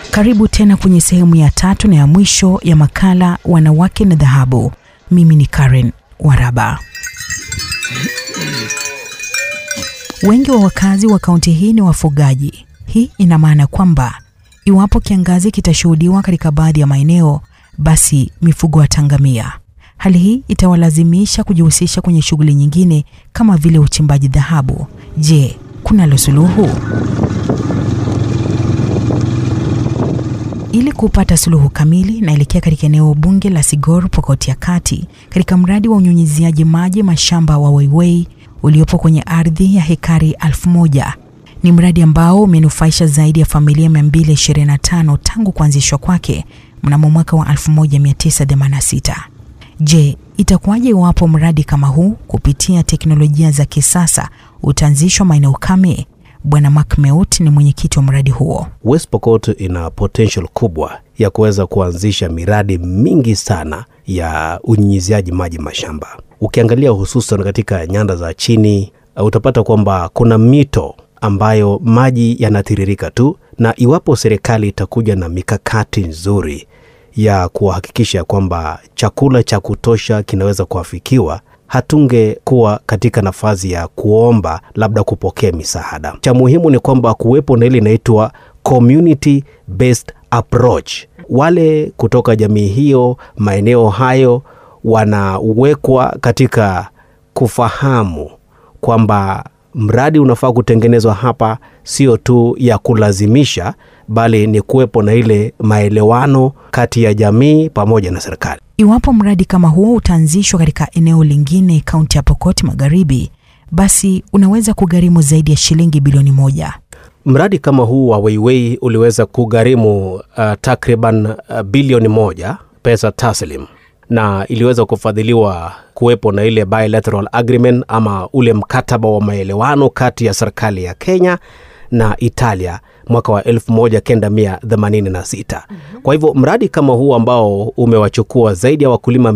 Karibu tena kwenye sehemu ya 3 na ya mwisho ya makala Wanawake na Dhahabu. Mimi ni Karen Waraba. Wengi wa wakazi wa kaunti hii ni wafugaji. Hii ina maana kwamba iwapo kiangazi kitashuhudiwa katika baadhi ya maeneo, basi mifugo watangamia. Hali hii itawalazimisha kujihusisha kwenye shughuli nyingine kama vile uchimbaji dhahabu. Je, kuna suluhu? Ili kupata suluhu kamili, naelekea katika eneo bunge la Sigor, Pokot ya Kati, katika mradi wa unyunyiziaji maji mashamba wa Weiwei uliopo kwenye ardhi ya hekari 1000. Ni mradi ambao umenufaisha zaidi ya familia 225 tangu kuanzishwa kwake mnamo mwaka wa 1986. Je, itakuwaje iwapo mradi kama huu kupitia teknolojia za kisasa utaanzishwa maeneo kame? Bwana Mark Meut ni mwenyekiti wa mradi huo. West Pokot ina potential kubwa ya kuweza kuanzisha miradi mingi sana ya unyunyiziaji maji mashamba. Ukiangalia hususan katika nyanda za chini, utapata kwamba kuna mito ambayo maji yanatiririka tu, na iwapo serikali itakuja na mikakati nzuri ya kuhakikisha kwamba chakula cha kutosha kinaweza kuafikiwa, hatungekuwa katika nafasi ya kuomba labda kupokea misaada. Cha muhimu ni kwamba kuwepo na ile inaitwa community based approach. Wale kutoka jamii hiyo, maeneo hayo, wanawekwa katika kufahamu kwamba mradi unafaa kutengenezwa hapa sio tu ya kulazimisha, bali ni kuwepo na ile maelewano kati ya jamii pamoja na serikali. Iwapo mradi kama huo utaanzishwa katika eneo lingine kaunti ya Pokot Magharibi, basi unaweza kugharimu zaidi ya shilingi bilioni 1. Mradi kama huu wa Weiwei uliweza kugharimu takriban bilioni 1 pesa taslim, na iliweza kufadhiliwa kuwepo na ile bilateral agreement ama ule mkataba wa maelewano kati ya serikali ya Kenya na Italia mwaka wa 1986. Kwa hivyo mradi kama huu ambao umewachukua zaidi ya wakulima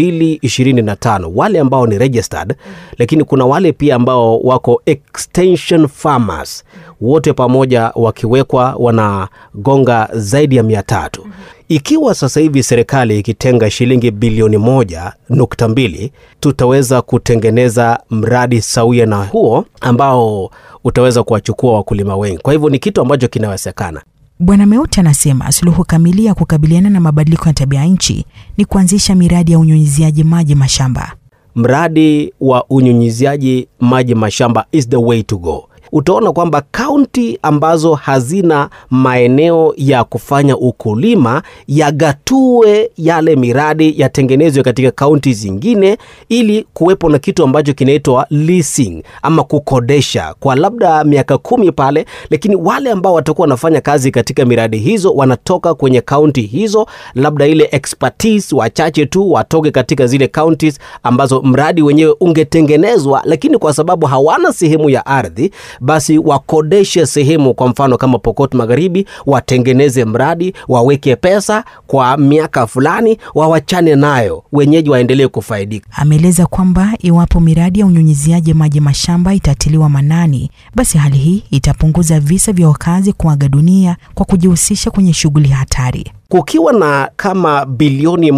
225 wale ambao ni registered, lakini kuna wale pia ambao wako extension farmers, wote pamoja wakiwekwa wanagonga zaidi ya 300. Ikiwa sasa hivi serikali ikitenga shilingi bilioni 1.2, tutaweza kutengeneza mradi sawia na huo ambao utaweza kuwachukua wakulima wengi. Kwa hivyo ni kitu ambacho kinawezekana. Bwana Meut anasema suluhu kamili ya kukabiliana na mabadiliko ya tabia nchi ni kuanzisha miradi ya unyunyiziaji maji mashamba. Mradi wa unyunyiziaji maji mashamba is the way to go. Utaona kwamba kaunti ambazo hazina maeneo ya kufanya ukulima yagatue yale miradi yatengenezwe katika kaunti zingine, ili kuwepo na kitu ambacho kinaitwa leasing ama kukodesha kwa labda miaka 10 pale, lakini wale ambao watakuwa wanafanya kazi katika miradi hizo wanatoka kwenye kaunti hizo, labda ile expertise wachache tu watoke katika zile counties ambazo mradi wenyewe ungetengenezwa, lakini kwa sababu hawana sehemu ya ardhi, basi wakodeshe sehemu, kwa mfano kama Pokot Magharibi, watengeneze mradi, waweke pesa kwa miaka fulani, wawachane nayo, wenyeji waendelee kufaidika. Ameeleza kwamba iwapo miradi ya unyunyiziaji maji mashamba itatiliwa manani, basi hali hii itapunguza visa vya wakazi kuaga dunia kwa kujihusisha kwenye shughuli hatari. Kukiwa na kama bilioni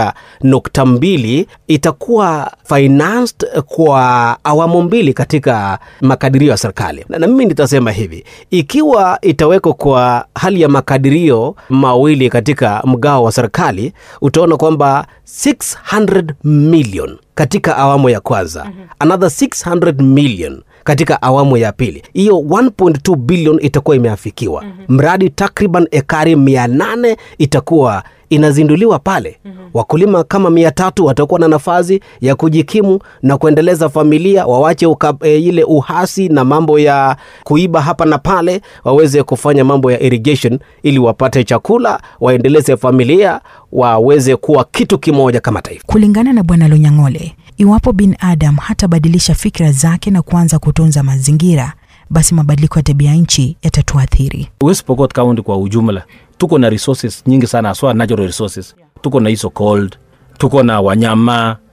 1.2 itakuwa financed kwa awamu 2 katika makadirio ya serikali. Na mimi nitasema hivi, ikiwa itawekwa kwa hali ya makadirio mawili katika mgao wa serikali, utaona kwamba 600 million katika awamu ya kwanza, another 600 million katika awamu ya pili. Hiyo 1.2 billion itakuwa imeafikiwa. Mradi takriban ekari 800 itakuwa inazinduliwa pale. Wakulima kama 300 watakuwa na nafasi ya kujikimu na kuendeleza familia, wawache ile uhasi na mambo ya kuiba hapa na pale, waweze kufanya mambo ya irrigation ili wapate chakula, waendeleze familia, waweze kuwa kitu kimoja kama taifa. Kulingana na Bwana Lunyang'ole, iwapo binadamu hatabadilisha fikra zake na kuanza kutunza mazingira, basi mabadiliko ya tabia nchi yatatuathiri. West Pokot County kwa ujumla tuko na resources nyingi sana, aswa natural resources. Tuko na hizo cold, tuko na wanyama,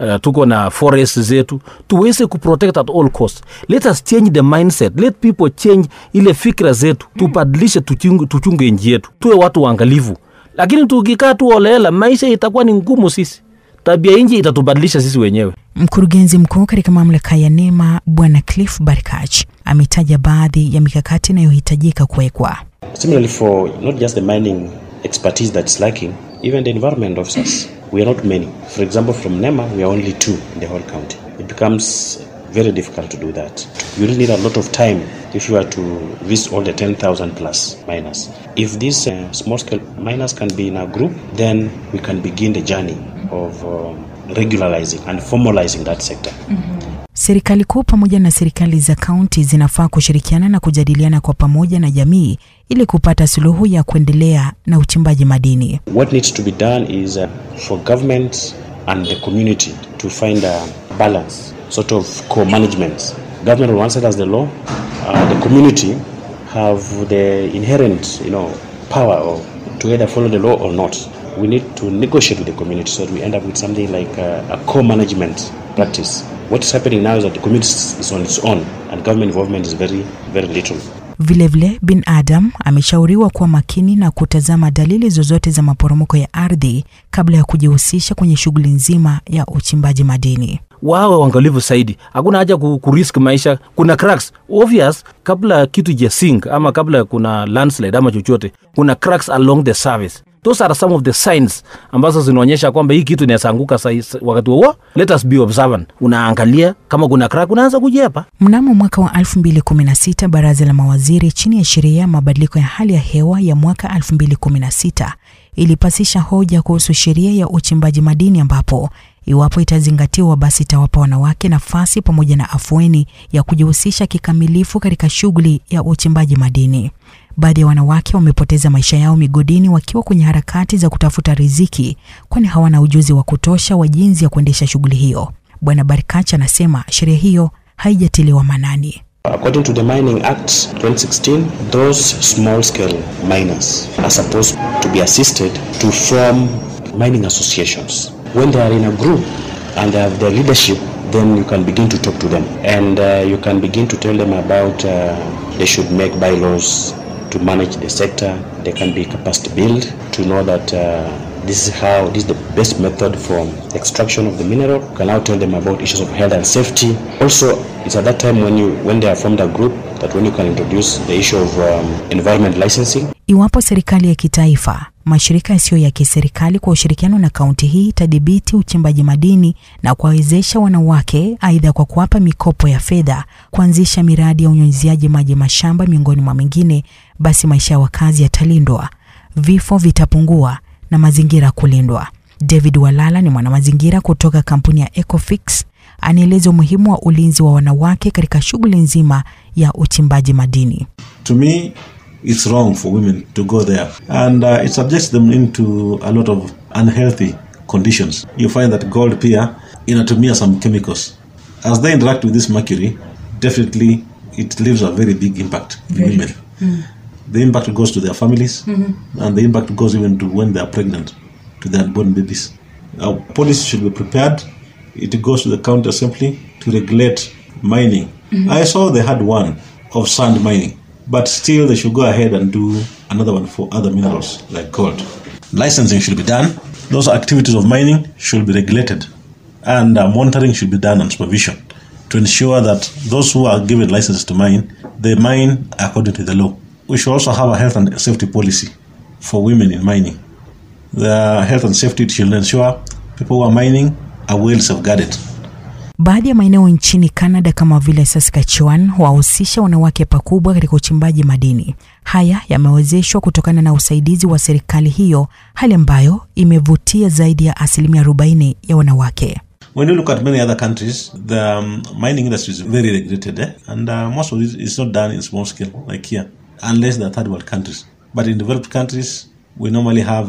tuko na forest zetu, tuweze kuprotect at all cost. Let us change the mindset, let people change ile fikra zetu, tubadilishe, tuchunge nchi yetu, tuwe watu waangalifu. Lakini tukikaa tu holela, maisha itakuwa ni ngumu. Sisi tabia nchi itatubadilisha sisi wenyewe. Mkurugenzi mkuu katika mamlaka ya NEMA Bwana Cliff Barkach ametaja baadhi ya mikakati inayohitajika kuwekwa. Similarly, for not just the mining expertise that's lacking, even the environment officers, we are not many. For example, from NEMA, we are only 2 in the whole county. It becomes very difficult to do that. You really need a lot of time if you are to visit all the 10,000 plus miners. If these small-scale miners can be in a group, then we can begin the journey of regularizing and formalizing that sector. Serikali kuu pamoja na serikali za kaunti zinafaa kushirikiana na kujadiliana kwa pamoja na jamii ili kupata suluhu ya kuendelea na uchimbaji madini. What needs to be done is for government and the community to find a balance, sort of co-management. Government on one side has the law, the community have the inherent, power of to either follow the law or not. We need to negotiate with the community so that we end up with something like a co-management practice. What is happening now is that the community is on its own and government involvement is very, very little. Vilevile, bin Adam ameshauriwa kuwa makini na kutazama dalili zozote za maporomoko ya ardhi kabla ya kujihusisha kwenye shughuli nzima ya uchimbaji madini. Wawe waangalifu zaidi. Hakuna haja kurisk maisha. Kuna cracks obvious kabla kitu je sink ama kabla kuna landslide ama chochote. Kuna cracks along the surface. Those are some of the signs ambazo zinaonyesha kwamba hii kitu inaanguka wakati huo. Let us be observant. Unaangalia kama kuna crack, unaanza kujepa. Mnamo mwaka wa 2016 baraza la mawaziri chini ya sheria ya mabadiliko ya hali ya hewa ya mwaka 2016 ilipasisha hoja kuhusu sheria ya uchimbaji madini ambapo iwapo itazingatiwa basi itawapa wanawake nafasi pamoja na afueni ya kujihusisha kikamilifu katika shughuli ya uchimbaji madini. Baadhi ya wanawake wamepoteza maisha yao migodini wakiwa kwenye harakati za kutafuta riziki kwani hawana ujuzi wa kutosha wa jinsi ya kuendesha shughuli hiyo. Bwana Barkach anasema sheria hiyo haijatiliwa maanani. According to the Mining Act 2016, those small-scale miners are supposed to be assisted to form mining associations. When they are in a group and they have their leadership, then you can begin to talk to them and you can begin to tell them about they should make bylaws to manage the sector. They can be capacity built to know that this is the best method for extraction of the mineral. You can now tell them about issues of health and safety. Also, it's at that time when they have formed a group that when you can introduce the issue of environment licensing. Iwapo serikali ya kitaifa, mashirika yasiyo ya kiserikali kwa ushirikiano na kaunti hii itadhibiti uchimbaji madini na kuwawezesha wanawake aidha kwa kuwapa mikopo ya fedha, kuanzisha miradi ya unyunyiziaji maji mashamba miongoni mwa mengine, basi maisha ya wakazi yatalindwa, vifo vitapungua na mazingira kulindwa. David Walala ni mwanamazingira kutoka kampuni ya Ecofix, anaeleza umuhimu wa ulinzi wa wanawake katika shughuli nzima ya uchimbaji madini. To me, it's wrong for women to go there and it subjects them into a lot of unhealthy conditions. You find that gold pia inatumia some chemicals. As they interact with this mercury, definitely it leaves a very big impact in women. The impact goes to their families and the impact goes even to when they are pregnant, to their unborn babies. Our policy should be prepared. It goes to the county assembly to regulate mining. I saw they had one of sand mining, but still they should go ahead and do another one for other minerals like gold. Licensing should be done. Those activities of mining should be regulated and monitoring should be done and supervision to ensure that those who are given licenses to mine, they mine according to the law. We should also have a health and safety policy for women in mining. The health and safety should ensure people who are mining are well safeguarded. Baadhi ya maeneo nchini Canada kama vile Saskatchewan wahusisha wanawake pakubwa katika uchimbaji madini. Haya yamewezeshwa kutokana na usaidizi wa serikali hiyo, hali ambayo imevutia zaidi ya 40% ya wanawake. When you look at many other countries, the mining industry is very regulated and most of it is not done in small scale like here, unless they're third world countries. But in developed countries, we normally have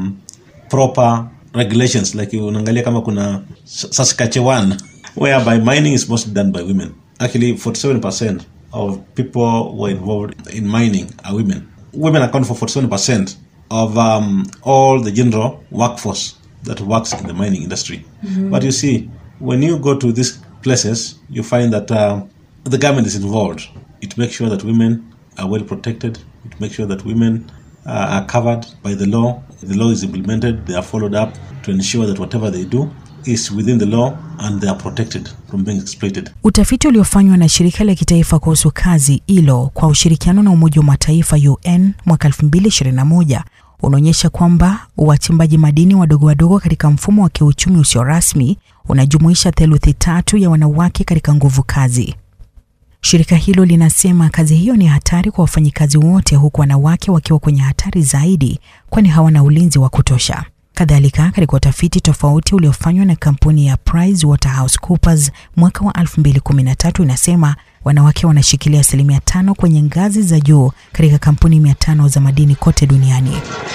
proper regulations, like unaangalia kama kuna Saskatchewan, whereby mining is mostly done by women. Actually, 47% of people who are involved in mining are women. Women account for 47% of all the general workforce that works in the mining industry. But you see, when you go to these places, you find that the government is involved. It makes sure that women are well protected. It makes sure that women are covered by the law. The law is implemented. They are followed up to ensure that whatever they do is within the law and they are protected from being exploited. Utafiti uliofanywa na shirika la kitaifa kuhusu kazi ILO kwa ushirikiano na Umoja wa Mataifa UN mwaka 2021 unaonyesha kwamba wachimbaji madini wadogo wadogo katika mfumo wa kiuchumi usio rasmi unajumuisha theluthi 3 ya wanawake katika nguvu kazi. Shirika hilo linasema kazi hiyo ni hatari kwa wafanyikazi wote, huku wanawake wakiwa kwenye hatari zaidi kwani hawana ulinzi wa kutosha. Kadhalika, katika utafiti tofauti uliofanywa na kampuni ya PricewaterhouseCoopers mwaka wa 2013 inasema wanawake wanashikilia 5% kwenye ngazi za juu katika kampuni 500 za madini kote duniani.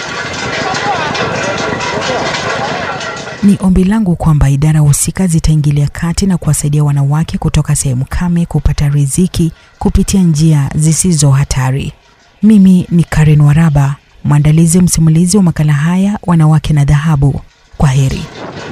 Ni ombi langu kwamba idara husika zitaingilia kati na kuwasaidia wanawake kutoka sehemu kame kupata riziki kupitia njia zisizo hatari. Mimi ni Karen Waraba, mwandalizi msimulizi wa makala haya Wanawake na Dhahabu. Kwaheri.